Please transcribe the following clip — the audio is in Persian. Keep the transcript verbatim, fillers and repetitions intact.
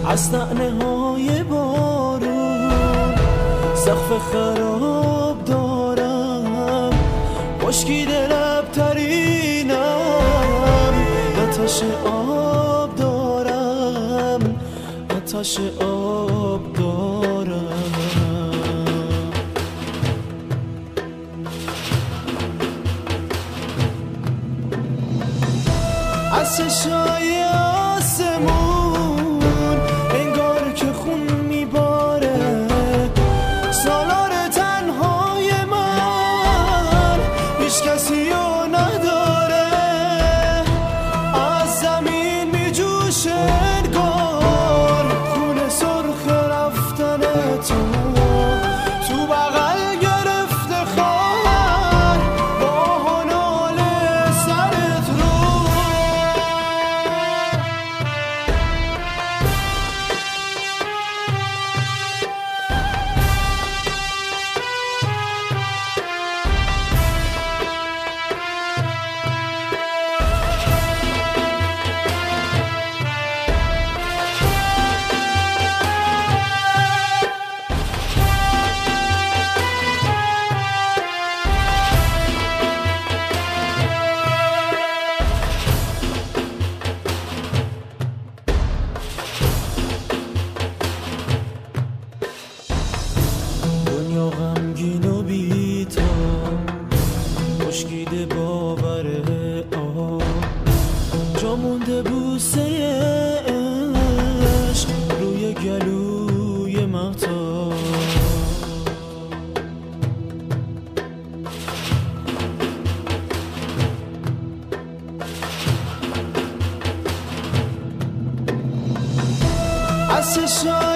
از نعنه های بارون سقف خراب دارم، خشکیده لب ترینم، آتش آب دارم، آتش آب دارم. از چشای آسمون انگار که خون میباره، سالار تنهای من هیچ کسی رو نداره. از زمین میجوشه انگار خون سرخ رفتن تو، تو بغل گرفته خواهر با هنال سرت رو. دنیا غمگین و بی‌تا، خشکیده باوره آه، جا مونده بوسه عشق روی گلوی مهتاب. از چشم